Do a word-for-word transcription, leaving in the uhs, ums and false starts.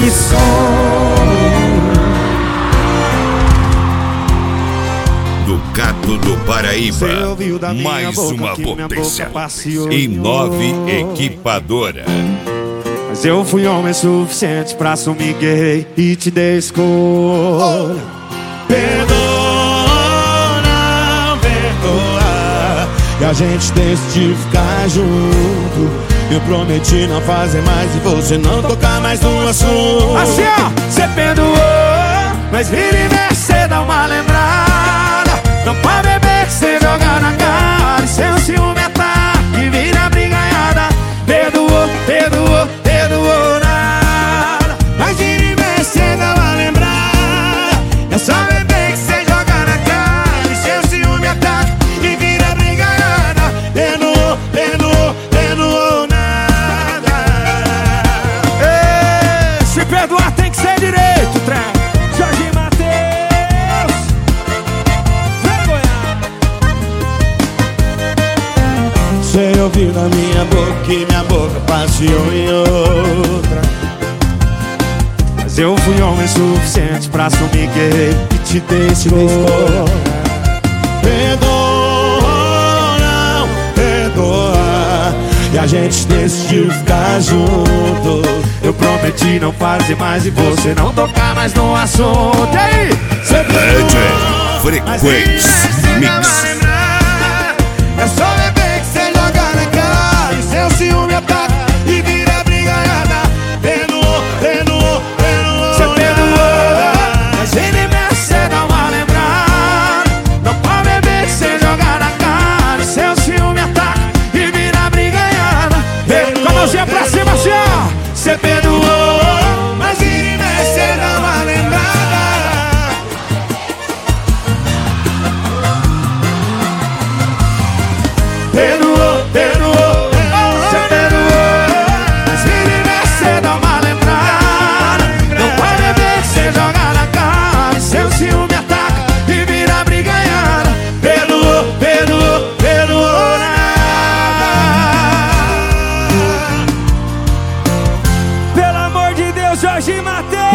que sonho. Do Gato do Paraíba, mais uma potência e nove equipadora. Mas eu fui homem suficiente pra assumir que errei e te dei escolha. Perdoa, não perdoa, e a gente decidiu ficar junto. Eu prometi não fazer mais e você não tocar mais no assunto. Assim ó, cê perdoou, mas vira e mexe cê dá uma lembrada. Não pode beber que cê joga na cara, e seu ciúme ataque e vira brigaiada. Perdoou, perdoou, perdoou nada, mas vira e mexe cê dá uma lembrada. É só beber que cê joga na cara, e seu ciúme ataque e vira brigaiada. Perdoou, perdoou, perdoou nada. Ei, se perdoar tem que ser direito, trem. Jorge Mateus, você ouviu na minha boca que minha boca passeou em outra. Mas eu fui homem suficiente pra assumir que errei e te dei escolha. Perdoa, não perdoa, e a gente decidiu ficar junto. Eu prometi não fazer mais e você não tocar mais no assunto. E aí? Cê perdoa, Frequência Mix. é só beber que cê joga na cara, e seu ciúme ataca e vira brigaiada. Perdoou, perdoou, perdoou. Cê perdoou, mas ele mexe cê dá uma lembrada. Não pode beber que cê joga na cara, e seu ciúme ataca e vira brigaiada. Com a mãozinha pra cima assim ó. Cê perdoou, mas ele mexe cê dá uma lembrada. Perdoou.